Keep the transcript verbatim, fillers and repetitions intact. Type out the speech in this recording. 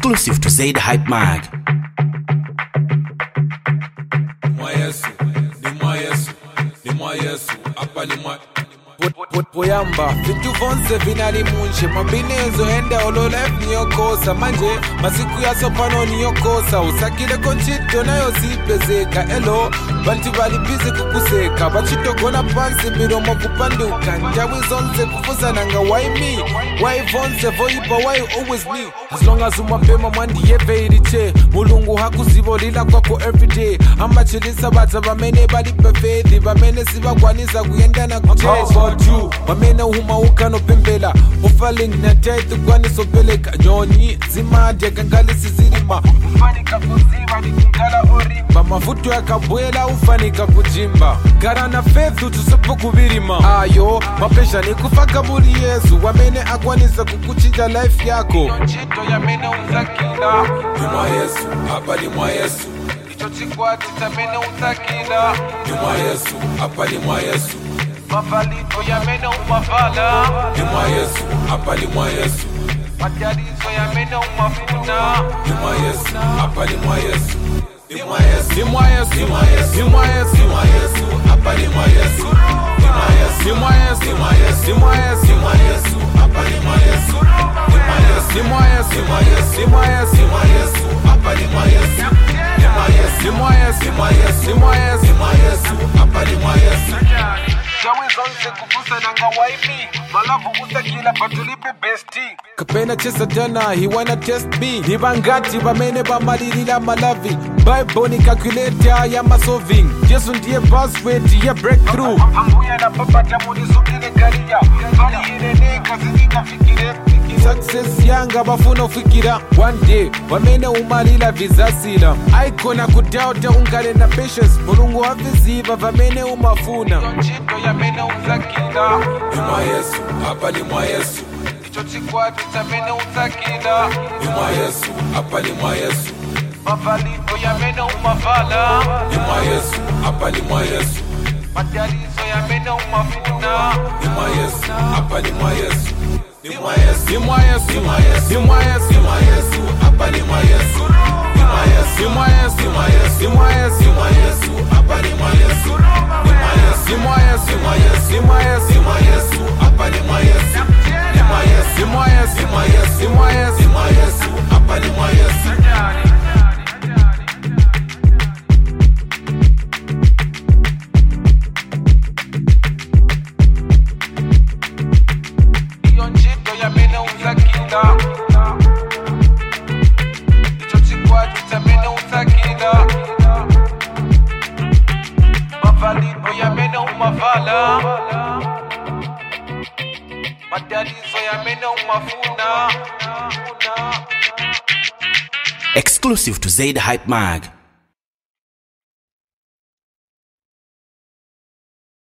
Exclusive to Zaid Hype Mag. Poyamba vitu vonse vinali munche mambinezo ende olo life niyokosa manje masiku ya sopano niyokosa usakile konchito nayo zipezeka elo bantu balibize kukuseka bachitogona pansi miromo kupanduka njawi zonse kufusana nga why me why vonse voipa why always me as long as umapema mwandi yeve iliche mulungu hakuzibolila kwako everyday amachilisa bata bamene bali perfect bamene sibakwanisa kuyendana kucheza you wamena uhumauka no pembela ufaling na taitu kwani sopeleka nyonyi zimade kangali sizirima ufanika kuziva ni kungala orimba mafutu ya kabwela ufanika kujimba gara na fethu tusopo kubirima ayo mapesha ni kufaka buri yesu wamene akwanisa kukuchinja life yako nchito ya mene uzakila Nima Yesu, hapa ni mwa Yesu Icho chikwati cha mene uzakila Nima Yesu, hapa ni mwa Yesu Mafalito ya meno umavala Nima Yesu, hapa ni mwa Yesu Matarizo ya meno umafuna Nima Yesu, hapa ni mwa Yesu Nima Yesu, Nima Yesu, Nima Yesu, Nima Yesu, Nima Yesu, hapa ni mwa Yesu Nima Yesu, Nima Yesu, Nima Yesu, Nima Yesu, Nima Yesu, hapa ni mwa Yesu Nima Yesu, Nima Yesu, Nima Yesu, Nima Yesu, Nima Yesu, hapa ni mwa Yesu Nima Yesu, Nima Yesu, Nima Yesu, Nima Yesu, Nima Yesu, hapa ni mwa Yesu Jawi zonse kufusa nanga waipi Malavu usakila patulipe besti Kapena chesa jana he wanna test me Nibangati bamene bamalilila malavi Bible ni calculator ya masolving Jesu ndiye password ya breakthrough Hambuya na papa jamu nisukile galia Fali irene kazi nika fikire Success yanga bafuna ufikira One day wamene umalila vizasila Icona kudauta ungale na patience Mulungu haviziva vamene umafuna Nchito ya mene uzakila Nima Yesu, hapa ni mwa Yesu Icho chikwati cha mene uzakila Nima Yesu, hapa ni mwa Yesu Mafalito ya mene umavala Nima Yesu, hapa ni mwa Yesu Matarizo ya mene umafuna Nima Yesu, hapa ni mwa Yesu Nima Yesu, Nima Yesu, Nima Yesu, Nima Yesu, Nima Yesu, hapa ni mwa Yesu Nima Yesu, Nima Yesu, Nima Yesu, Nima Yesu, Nima Yesu, hapa ni mwa Yesu Nima Yesu, Nima Yesu, Nima Yesu, Nima Yesu, Nima Yesu, hapa ni mwa Yesu Nima Yesu, Nima Yesu, Nima Yesu, Nima Yesu, Nima Yesu, hapa ni mwa Yesu Nchito ya mene uzakila Icho chikwati cha mene uzakila Mafalito ya mene umavala Matarizo ya mene umafuna Exclusive to Zaid Hype Mag.